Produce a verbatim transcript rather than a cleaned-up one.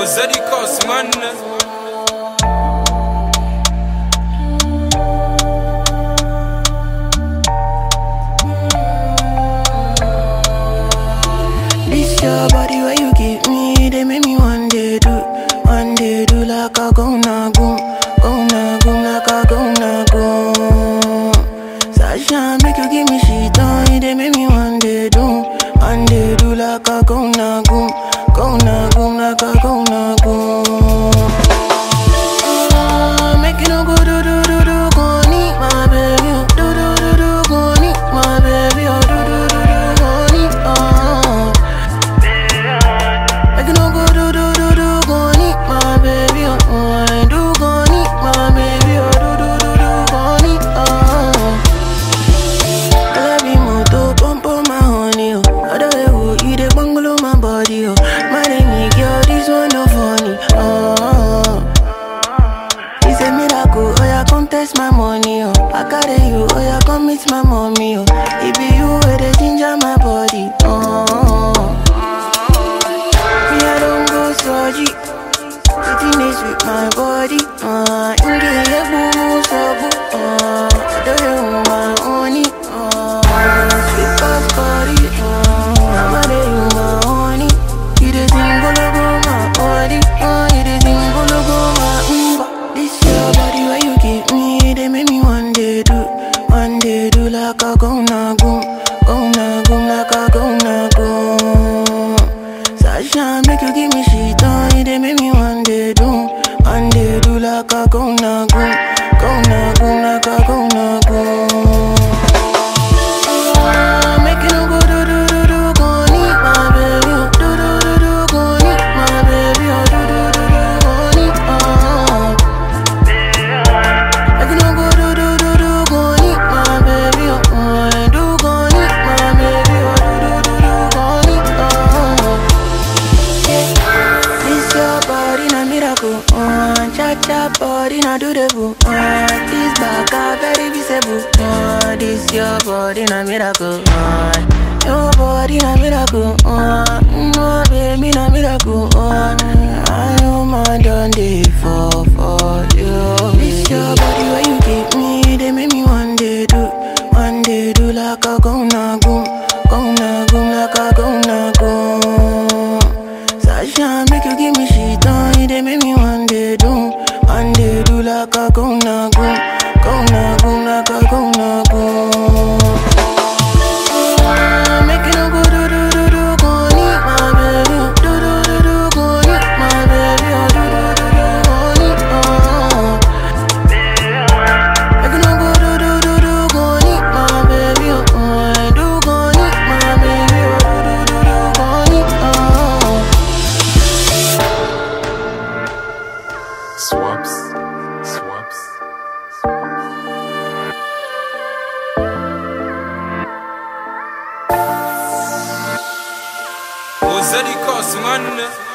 Ozadi Cosman. This your body where you give me, they make me one day do, one day do like a go na goom, go na goom like a go na goom. Sasha make you give me shit on, they make me one day do, one day do like a go na goom, go na goom like a go na goom. Ah, make you no go do do do do, go need my baby, oh. Do do do do, go need my baby, oh. Do do do do, go need, oh. Make you no go do do do do, go need my baby, oh. I do go need my baby, oh. Do do do do, go need, oh. I love you more to pump on my honey, oh. Other way, oh, you dey bungalow my body, oh. My name is girl, this one no funny, oh. It's a miracle, oh yeah, come test my money, oh. I carry you, oh yeah, come meet my mommy, oh. It be you where they ginger my body, oh. Me I don't go surgery, sitting is with my body, uh. Inge ye boo so boo, uh. I don't know my honey, uh. Sweet as body, uh. I'm a day you my honey. You the thing go go my body, uh. You the thing go go my umba. This your body where you give me, they make me one day do, one day do like a go na goom, go na goom like a go na goom. Sasha make you give me shit on, they make me one day do, one day do like a go na goom, go na goom like a go na goom. Ah, make you no go do do do do, go need my baby, oh. Do do do do, go need my baby, oh. Do do do do, go need, oh. Make you no go do do do do, go need my baby, oh. I do go need my baby, oh. Do do do do, go need, oh. Yeah. This your body na miracle, oh. Cha cha body na do the boo, oh. This back a very visible, oh. This your body na miracle, oh. Your body na miracle, oh. No baby na miracle, oh. I know my done day for for you. This your body where you give me, they make me one day do, one day do like a go na goom, go na goom like a go na goom. Sasha make you give me shit on, they make me one day do, one day do like a go na goom, go na goom like a go na goom. Ah, make you no go do do do do, go need my baby, oh. Do do do do, go need my baby, oh. Do do do do, go need, oh. Make you no go do do do do, go need my baby, oh. I do go need my baby, oh. Do do do do, go need, oh. Swaps, swaps. Ozadi Cosman.